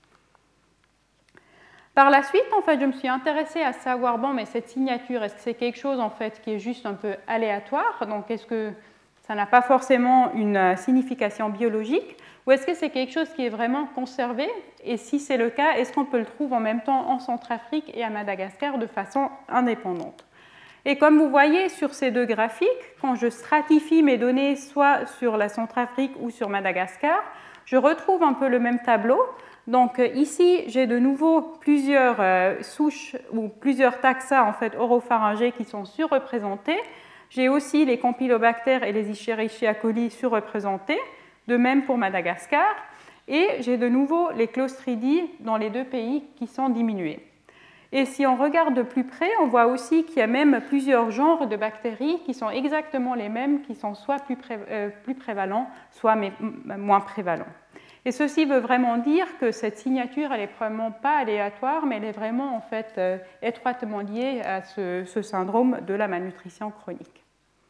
Par la suite, en fait, je me suis intéressée à savoir, bon, mais cette signature, est-ce que c'est quelque chose en fait, qui est juste un peu aléatoire? Donc, est-ce que ça n'a pas forcément une signification biologique? Ou est-ce que c'est quelque chose qui est vraiment conservé? Et si c'est le cas, est-ce qu'on peut le trouver en même temps en Centrafrique et à Madagascar de façon indépendante? Et comme vous voyez sur ces deux graphiques, quand je stratifie mes données soit sur la Centrafrique ou sur Madagascar, je retrouve un peu le même tableau. Donc ici, j'ai de nouveau plusieurs euh, souches ou plusieurs taxa en fait, oropharyngés qui sont surreprésentés. J'ai aussi les campylobactères et les Escherichia coli surreprésentés, de même pour Madagascar. Et j'ai de nouveau les Clostridies dans les deux pays qui sont diminués. Et si on regarde de plus près, on voit aussi qu'il y a même plusieurs genres de bactéries qui sont exactement les mêmes, qui sont soit plus, pré euh, plus prévalents, soit mais, moins prévalents. Et ceci veut vraiment dire que cette signature, elle n'est probablement pas aléatoire, mais elle est vraiment en fait euh, étroitement liée à ce, ce syndrome de la malnutrition chronique.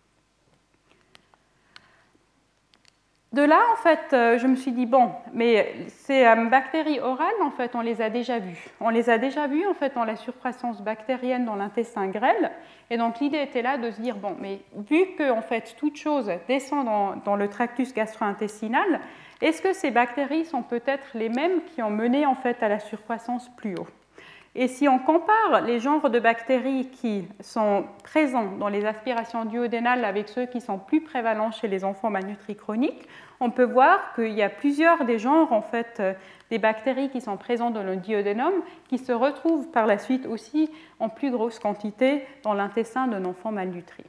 De là, en fait, euh, je me suis dit, bon, mais ces euh, bactéries orales, en fait, on les a déjà vues. On les a déjà vues, en fait, dans la surcroissance bactérienne dans l'intestin grêle. Et donc, l'idée était là de se dire, bon, mais vu que, en fait, toute chose descend dans, dans le tractus gastro-intestinal, est-ce que ces bactéries sont peut-être les mêmes qui ont mené, en fait, à la surcroissance plus haut? Et si on compare les genres de bactéries qui sont présents dans les aspirations duodénales avec ceux qui sont plus prévalents chez les enfants malnutris chroniques, on peut voir qu'il y a plusieurs des genres, en fait, des bactéries qui sont présentes dans le duodénum qui se retrouvent par la suite aussi en plus grosse quantité dans l'intestin d'un enfant malnutri.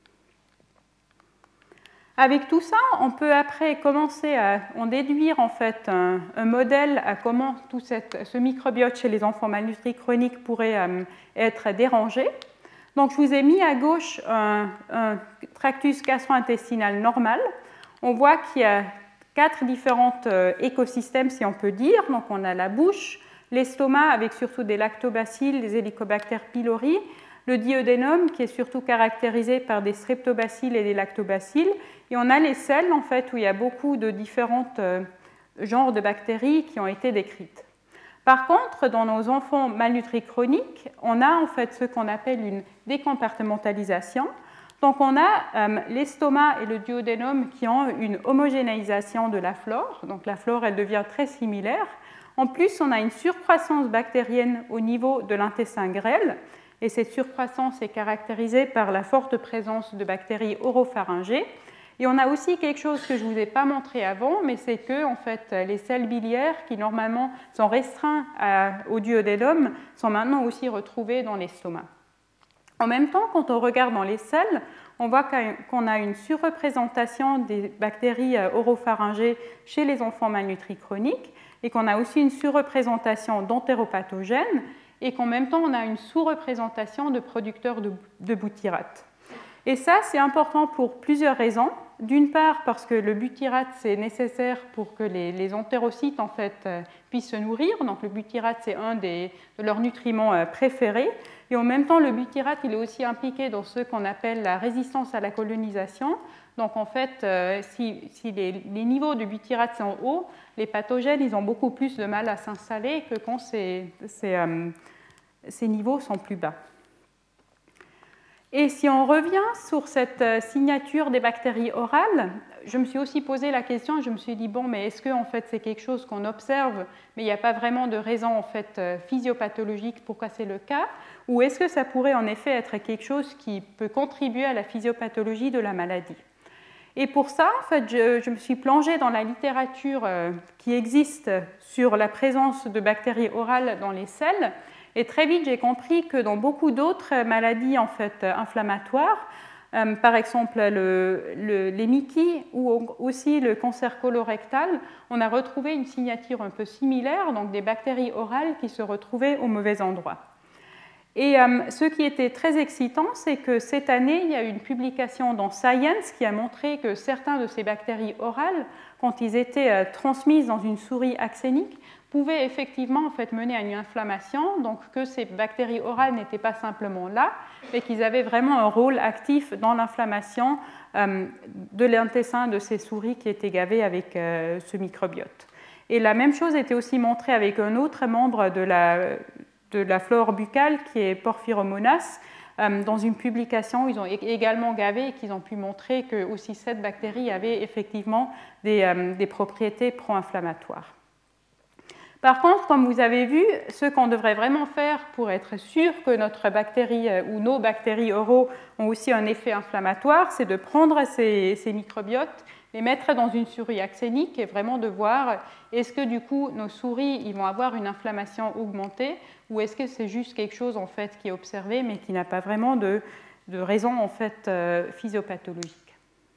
Avec tout ça, on peut après commencer à en déduire en fait un, un modèle à comment tout cette, ce microbiote chez les enfants malnutris chroniques pourrait euh, être dérangé. Donc, je vous ai mis à gauche un, un tractus gastro-intestinal normal. On voit qu'il y a quatre différents euh, écosystèmes, si on peut dire. Donc, on a la bouche, l'estomac avec surtout des lactobacilles, des Helicobacter pylori, le duodénum qui est surtout caractérisé par des streptobacilles et des lactobacilles, et on a les selles en fait où il y a beaucoup de différents euh, genres de bactéries qui ont été décrites. Par contre, dans nos enfants malnutris chroniques, on a en fait ce qu'on appelle une décompartimentalisation. Donc on a euh, l'estomac et le duodénum qui ont une homogénéisation de la flore. Donc la flore, elle devient très similaire. En plus, on a une surcroissance bactérienne au niveau de l'intestin grêle. Et cette surcroissance est caractérisée par la forte présence de bactéries oropharyngées. Et on a aussi quelque chose que je ne vous ai pas montré avant, mais c'est que en fait, les selles biliaires qui normalement sont restreintes à, au duodénum sont maintenant aussi retrouvées dans l'estomac. En même temps, quand on regarde dans les selles, on voit qu'on a une surreprésentation des bactéries oropharyngées chez les enfants malnutris chroniques et qu'on a aussi une surreprésentation d'entéropathogènes et qu'en même temps, on a une sous-représentation de producteurs de, de butyrate. Et ça, c'est important pour plusieurs raisons. D'une part, parce que le butyrate, c'est nécessaire pour que les, les entérocytes en fait, euh, puissent se nourrir. Donc, le butyrate, c'est un des, de leurs nutriments euh, préférés. Et en même temps, le butyrate, il est aussi impliqué dans ce qu'on appelle la résistance à la colonisation. Donc, en fait, euh, si, si les, les niveaux de butyrate sont hauts, les pathogènes, ils ont beaucoup plus de mal à s'installer que quand ces, ces, euh, ces niveaux sont plus bas. Et si on revient sur cette signature des bactéries orales, je me suis aussi posé la question, je me suis dit, bon, mais est-ce que en fait, c'est quelque chose qu'on observe, mais il n'y a pas vraiment de raison en fait, physiopathologique pourquoi c'est le cas, ou est-ce que ça pourrait en effet être quelque chose qui peut contribuer à la physiopathologie de la maladie? Et pour ça, en fait, je, je me suis plongée dans la littérature euh, qui existe sur la présence de bactéries orales dans les selles. Et très vite, j'ai compris que dans beaucoup d'autres maladies en fait, inflammatoires, euh, par exemple le, le, les M I C I ou aussi le cancer colorectal, on a retrouvé une signature un peu similaire, donc des bactéries orales qui se retrouvaient au mauvais endroit. Et euh, ce qui était très excitant, c'est que cette année, il y a eu une publication dans Science qui a montré que certains de ces bactéries orales, quand ils étaient euh, transmises dans une souris axénique, pouvaient effectivement en fait, mener à une inflammation, donc que ces bactéries orales n'étaient pas simplement là, mais qu'ils avaient vraiment un rôle actif dans l'inflammation euh, de l'intestin de ces souris qui étaient gavées avec euh, ce microbiote. Et la même chose était aussi montrée avec un autre membre de la de la flore buccale qui est Porphyromonas. Euh, dans une publication, ils ont également gavé et qu'ils ont pu montrer que aussi cette bactérie avait effectivement des, euh, des propriétés pro-inflammatoires. Par contre, comme vous avez vu, ce qu'on devrait vraiment faire pour être sûr que notre bactérie euh, ou nos bactéries oraux ont aussi un effet inflammatoire, c'est de prendre ces, ces microbiotes, les mettre dans une souris axénique et vraiment de voir est-ce que du coup nos souris ils vont avoir une inflammation augmentée ou est-ce que c'est juste quelque chose en fait qui est observé mais qui n'a pas vraiment de, de raison en fait euh, physiopathologique.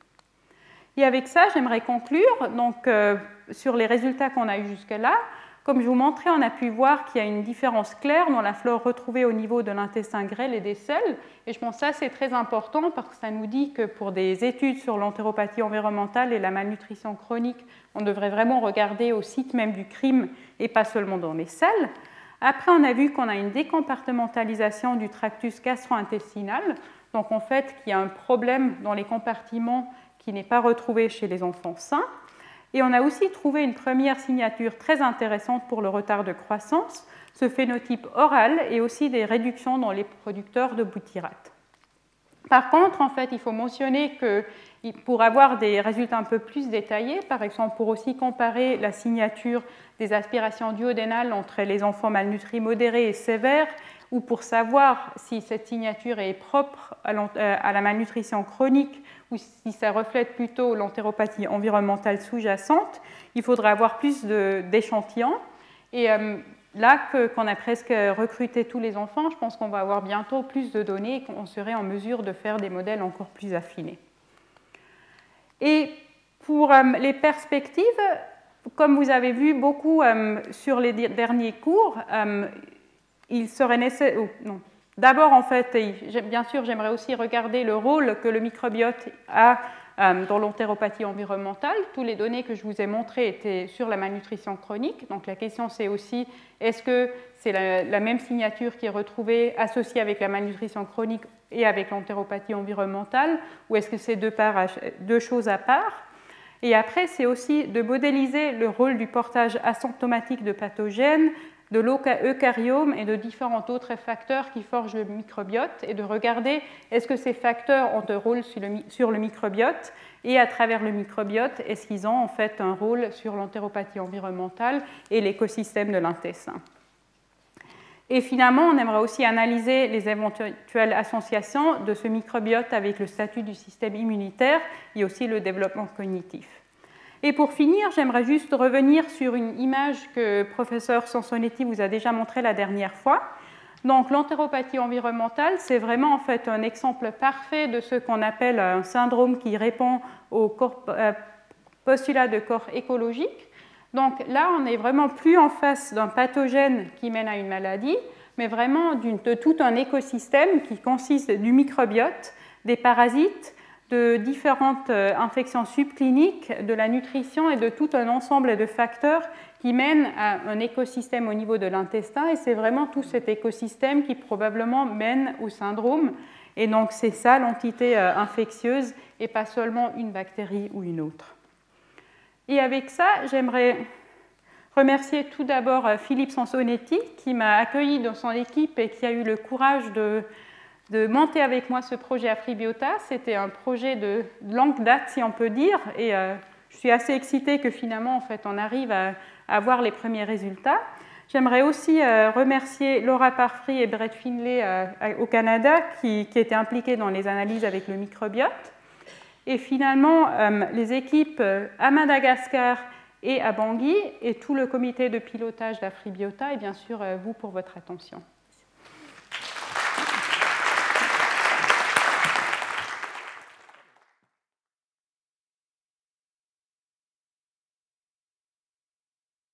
Et avec ça, j'aimerais conclure donc, euh, sur les résultats qu'on a eus jusque-là. Comme je vous montrais, on a pu voir qu'il y a une différence claire dans la flore retrouvée au niveau de l'intestin grêle et des selles. Et je pense que ça, c'est très important parce que ça nous dit que pour des études sur l'entéropathie environnementale et la malnutrition chronique, on devrait vraiment regarder au site même du crime et pas seulement dans les selles. Après, on a vu qu'on a une décompartimentalisation du tractus gastro-intestinal. Donc, en fait, qu'il y a un problème dans les compartiments qui n'est pas retrouvé chez les enfants sains. Et on a aussi trouvé une première signature très intéressante pour le retard de croissance, ce phénotype oral et aussi des réductions dans les producteurs de butyrate. Par contre, en fait, il faut mentionner que pour avoir des résultats un peu plus détaillés, par exemple pour aussi comparer la signature des aspirations duodénales entre les enfants malnutris modérés et sévères, ou pour savoir si cette signature est propre à la malnutrition chronique ou si ça reflète plutôt l'entéropathie environnementale sous-jacente, il faudra avoir plus d'échantillons. Et euh, là que, qu'on a presque recruté tous les enfants, je pense qu'on va avoir bientôt plus de données et qu'on serait en mesure de faire des modèles encore plus affinés. Et pour euh, les perspectives, comme vous avez vu beaucoup euh, sur les derniers cours, euh, il serait nécessaire... Oh, non. D'abord, en fait, bien sûr, j'aimerais aussi regarder le rôle que le microbiote a euh, dans l'entéropathie environnementale. Toutes les données que je vous ai montrées étaient sur la malnutrition chronique. Donc la question, c'est aussi, est-ce que c'est la, la même signature qui est retrouvée associée avec la malnutrition chronique et avec l'entéropathie environnementale, ou est-ce que c'est deux, deux choses à part? Et après, c'est aussi de modéliser le rôle du portage asymptomatique de pathogènes, de l'eucaryome et de différents autres facteurs qui forgent le microbiote et de regarder est-ce que ces facteurs ont un rôle sur le, sur le microbiote et à travers le microbiote, est-ce qu'ils ont en fait un rôle sur l'entéropathie environnementale et l'écosystème de l'intestin. Et finalement, on aimerait aussi analyser les éventuelles associations de ce microbiote avec le statut du système immunitaire et aussi le développement cognitif. Et pour finir, j'aimerais juste revenir sur une image que le professeur Sansonetti vous a déjà montrée la dernière fois. Donc, l'entéropathie environnementale, c'est vraiment en fait un exemple parfait de ce qu'on appelle un syndrome qui répond au corps, euh, postulat de corps écologique. Donc là, on n'est vraiment plus en face d'un pathogène qui mène à une maladie, mais vraiment de tout un écosystème qui consiste du microbiote, des parasites, de différentes infections subcliniques, de la nutrition et de tout un ensemble de facteurs qui mènent à un écosystème au niveau de l'intestin. Et c'est vraiment tout cet écosystème qui probablement mène au syndrome. Et donc c'est ça l'entité infectieuse et pas seulement une bactérie ou une autre. Et avec ça, j'aimerais remercier tout d'abord Philippe Sansonetti qui m'a accueilli dans son équipe et qui a eu le courage de de monter avec moi ce projet AfriBiota. C'était un projet de longue date, si on peut dire, et euh, je suis assez excitée que finalement, en fait, on arrive à, à voir les premiers résultats. J'aimerais aussi euh, remercier Laura Parfrey et Brett Finlay euh, au Canada qui, qui étaient impliqués dans les analyses avec le microbiote. Et finalement, euh, les équipes euh, à Madagascar et à Bangui et tout le comité de pilotage d'AfriBiota et bien sûr euh, vous pour votre attention.